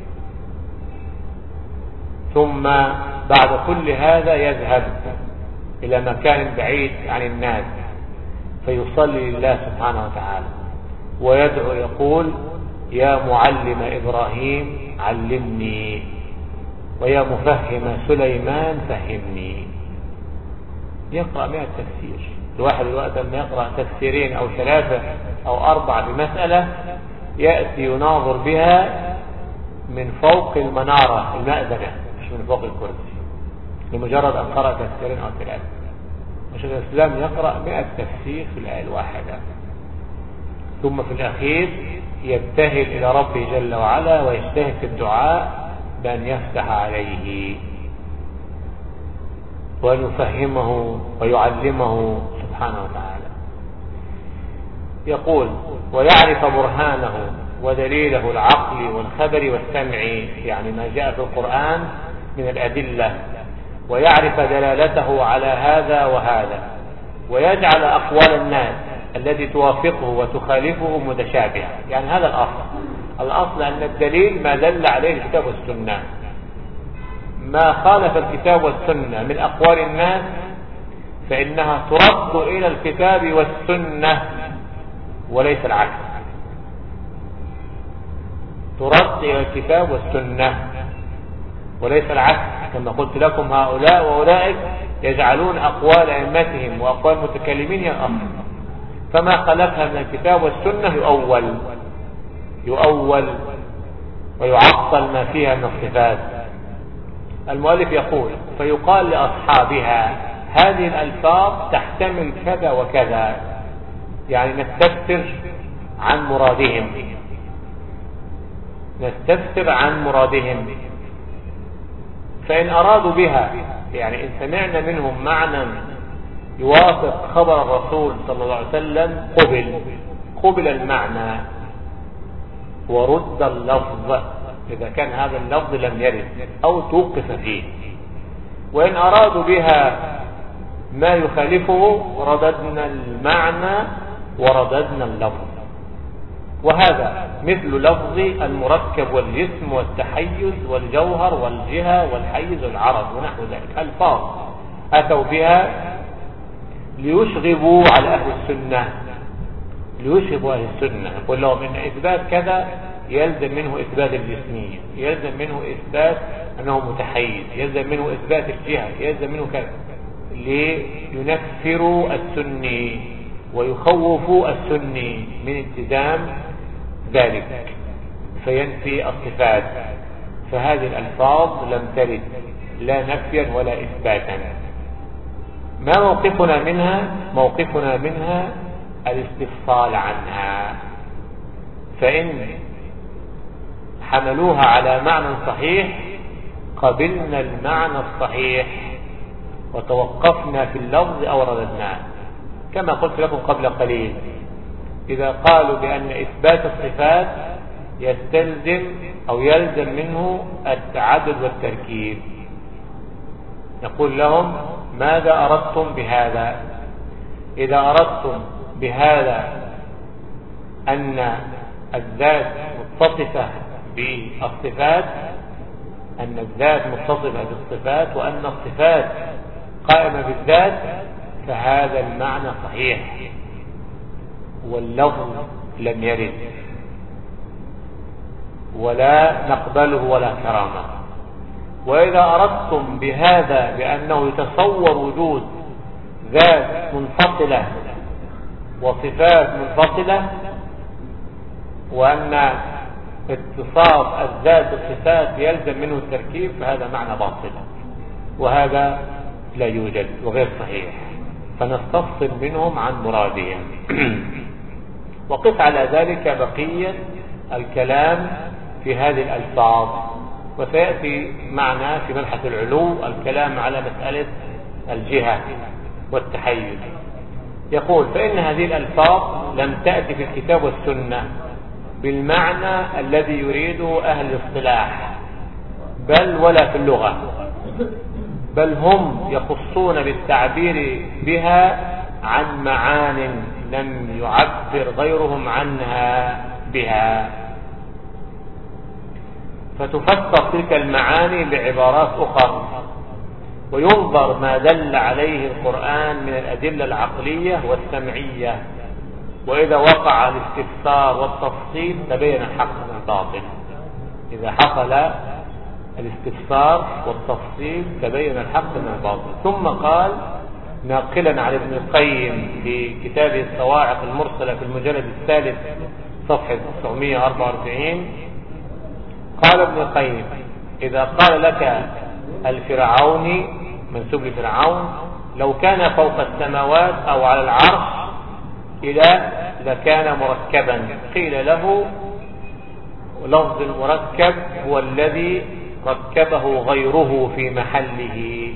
ثم بعد كل هذا يذهب إلى مكان بعيد عن الناس فيصلي لله سبحانه وتعالى ويدعو يقول: يا معلم إبراهيم علمني، ويا مفهم سليمان فهمني. يقرأ مئة تفسير. الواحد الوقت لما يقرأ تفسيرين أو ثلاثة أو أربعة بمسألة يأتي يناظر بها من فوق المنارة المأذنة مش من فوق الكرسي، لمجرد أن قرأ تفسيرين أو ثلاثة. شيخ الإسلام يقرأ مئة تفسير في الآية الواحدة، ثم في الأخير يبتهل إلى ربه جل وعلا ويجتهد في الدعاء بأن يفتح عليه وأن يفهمه ويعلمه سبحانه وتعالى. يقول: ويعرف برهانه ودليله العقل والخبر والسمع، يعني ما جاء في القرآن من الأدلة، ويعرف دلالته على هذا وهذا، ويجعل أقوال الناس التي توافقه وتخالفه متشابهة. يعني هذا الأصل. الأصل أن الدليل ما دل عليه الكتاب والسنة، ما خالف الكتاب والسنة من أقوال الناس فإنها ترد إلى الكتاب والسنة وليس العكس. ترد إلى الكتاب والسنة وليس العكس. كما قلت لكم هؤلاء وأولئك يجعلون أقوال أئمتهم وأقوال المتكلمين هي الأصل، فما خلفها من الكتاب والسنة يؤول يؤول ويعطل ما فيها من الصفات. المؤلف يقول: فيقال لأصحابها هذه الألفاظ تحتمل كذا وكذا، يعني نستفسر عن مرادهم نستفسر عن مرادهم فإن أرادوا بها، يعني إن سمعنا منهم معنى يوافق خبر الرسول صلى الله عليه وسلم قبل قبل المعنى ورد اللفظ إذا كان هذا اللفظ لم يرد أو توقف فيه. وإن أرادوا بها ما يخالفه رددنا المعنى ورددنا اللفظ. وهذا مثل لفظ المركب والجسم والتحيز والجوهر والجهة والحيز والعرض ونحو ذلك، ألفاظ أتوا بها ليشغبوا على أهل السنة ليشغبوا أهل السنة يقول لهم إن إثبات كذا يلزم منه إثبات الجسمية، يلزم منه إثبات أنه متحيز، يلزم منه إثبات الجهة، يلزم منه كذا، لينفروا السني ويخوفوا السني من التزام ذلك فينفي الصفات. فهذه الألفاظ لم ترد لا نفيا ولا إثباتا. ما موقفنا منها؟ موقفنا منها الاستفصال عنها. فإن حملوها على معنى صحيح قبلنا المعنى الصحيح وتوقفنا في اللفظ أو رددناه، كما قلت لكم قبل قليل إذا قالوا بأن إثبات الصفات يستلزم أو يلزم منه التعدد والتركيب، نقول لهم ماذا أردتم بهذا؟ إذا أردتم بهذا أن الذات متصفة بالصفات أن الذات متصفة بالصفات وأن الصفات قائمة بالذات فهذا المعنى صحيح واللفظ لم يرد ولا نقبله ولا كرامة. وإذا أردتم بهذا بأنه يتصور وجود ذات منفصلة وصفات منفصلة وأن اتصاف الذات بالصفات يلزم منه التركيب فهذا معنى باطل وهذا لا يوجد وغير صحيح، فنستفصل منهم عن مرادهم. وقف على ذلك بقية الكلام في هذه الألفاظ، وسيأتي معنا في مبحث العلو الكلام على مسألة الجهة والتحيز. يقول فإن هذه الألفاظ لم تأتي في الكتاب والسنة بالمعنى الذي يريده أهل الاصطلاح بل ولا في اللغة، بل هم يخصون بالتعبير بها عن معان لم يعبر غيرهم عنها بها، فتفسر تلك المعاني بعبارات أخرى، وينظر ما دل عليه القرآن من الأدلة العقلية والسمعية، وإذا وقع الاستفسار والتفصيل تبين الحق من الباطل. إذا حصل الاستفسار والتفصيل تبين الحق من الباطل. ثم قال ناقلا عن ابن القيم في كتابه الصواعق المرسلة في المجلد الثالث صفحة تسعمائة وأربعة وأربعين، قال ابن القيم إذا قال لك الفرعوني منسوب لفرعون لو كان فوق السماوات أو على العرش إله لكان مركبا، قيل له لفظ المركب هو الذي ركبه غيره في محله،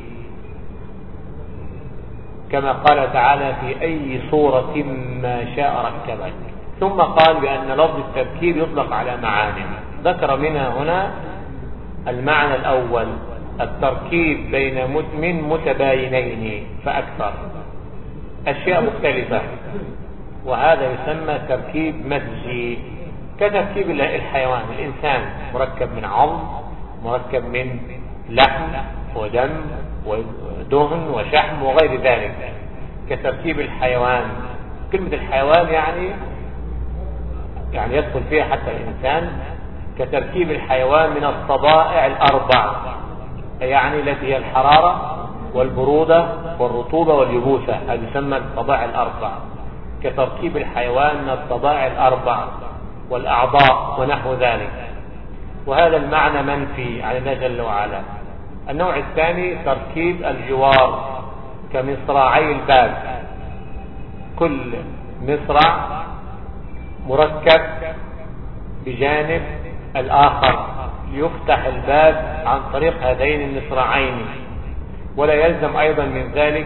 كما قال تعالى في أي صورة ما شاء ركبك. ثم قال بأن لفظ التركيب يطلق على معاني، ذكر منها هنا المعنى الأول التركيب بين من متباينين فأكثر أشياء مختلفة، وهذا يسمى تركيب مزجي كتركيب الحيوان. الإنسان مركب من عظم، مركب من لحم ودم ودهن وشحم وغير ذلك كتركيب الحيوان. كلمة الحيوان يعني يعني يدخل فيها حتى الإنسان، كتركيب الحيوان من الطبائع الأربع، يعني التي هي الحرارة والبرودة والرطوبة واليبوسة، هذه يسمى الطبائع الأربع، كتركيب الحيوان من الطبائع الأربع والأعضاء ونحو ذلك. وهذا المعنى منفي عن الله جل وعلا. النوع الثاني تركيب الجوار كمصراعي الباب، كل مصرع مركب بجانب الآخر ليفتح الباب عن طريق هذين المصراعين، ولا يلزم أيضا من ذلك.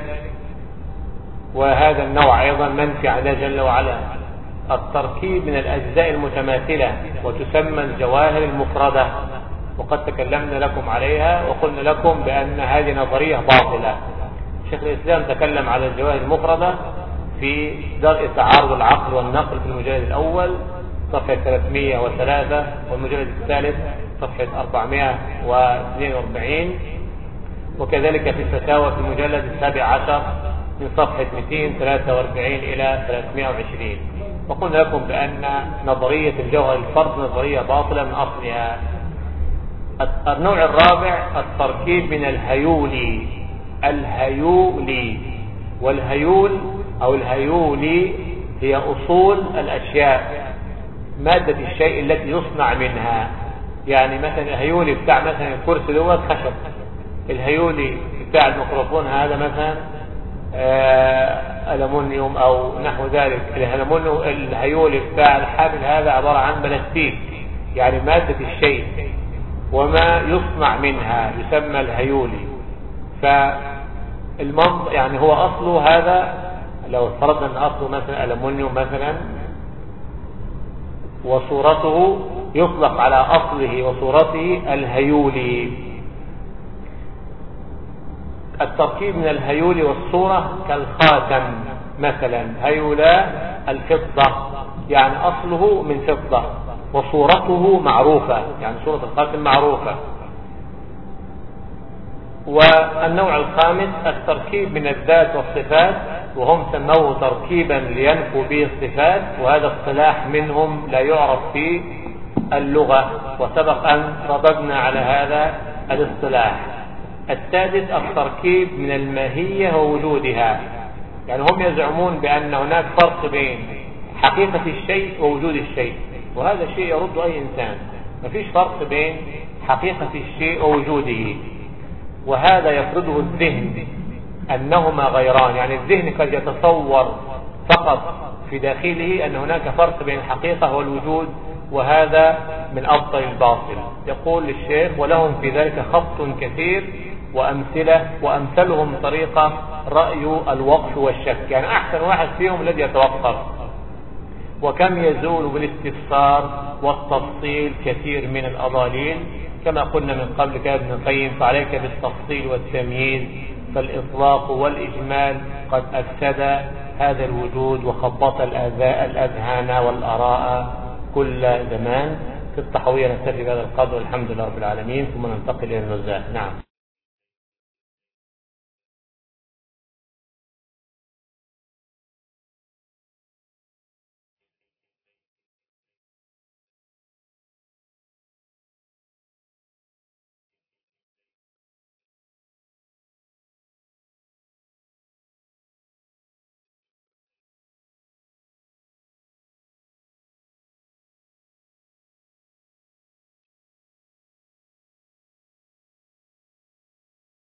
وهذا النوع أيضا منفي عن الله جل وعلا. التركيب من الأجزاء المتماثلة وتسمى الجواهر المفردة، وقد تكلمنا لكم عليها وقلنا لكم بأن هذه نظرية باطلة. شيخ الإسلام تكلم على الجواهر المفردة في درء تعارض العقل والنقل في المجلد الأول صفحة ثلاثمائة وثلاثة، والمجلد الثالث صفحة أربعمائة واثنين وأربعين، وكذلك في الفتاوى في المجلد السابع عشر من صفحة مئتين وثلاثة وأربعين إلى ثلاثمائة وعشرين. وقلنا لكم بأن نظرية الجوهر الفرد نظرية باطلة من أصلها. النوع الرابع التركيب من الهيولي. الهيولي والهيول أو الهيولي هي أصول الأشياء، مادة الشيء التي يصنع منها. يعني مثلا الهيولي بتاع مثلا الكرسي دوت خشب، الهيولي بتاع الميكروفون هذا مثلا ألمونيوم أو نحو ذلك، الهيولي بتاع الحامل هذا عبارة عن بلاستيك، يعني مادة الشيء وما يصنع منها يسمى الهيولي. فالمنطق يعني هو أصله هذا، لو فرضنا أن أصله مثلا ألمونيوم مثلا وصورته يطلق على أصله وصورته الهيولي. التركيب من الهيول والصورة كالخاتم مثلا، هيولا الفضة يعني أصله من فضة وصورته معروفة، يعني صورة الخاتم معروفة. والنوع الخامس التركيب من الذات والصفات، وهم سموه تركيبا لينفوا به الصفات، وهذا اصطلاح منهم لا يعرف في اللغة، وسبق أن رددنا على هذا الاصطلاح. السادس التركيب من الماهية ووجودها، يعني هم يزعمون بأن هناك فرق بين حقيقة الشيء ووجود الشيء، وهذا الشيء يرد أي إنسان، ما فيش فرق بين حقيقة الشيء ووجوده، وهذا يفرضه الذهن أنهما غيران. يعني الذهن قد يتصور فقط في داخله أن هناك فرق بين الحقيقة والوجود، وهذا من أبطل الباطل. يقول الشيخ ولهم في ذلك خط كثير وأمثلة، وأمثلهم طريقة رأي الوقف والشك، يعني أحسن واحد فيهم الذي يتوقف. وكم يزول بالاستفسار والتفصيل كثير من الأضاليل، كما قلنا من قبل كان ابن القيم فعليك بالتفصيل والتمييز، فالإطلاق والإجمال قد أفسد هذا الوجود وخبط الأذهان والأراء كل زمان. في التحوية نكتفي بهذا القدر، الحمد لله رب العالمين، ثم ننتقل إلى النزاع. نعم.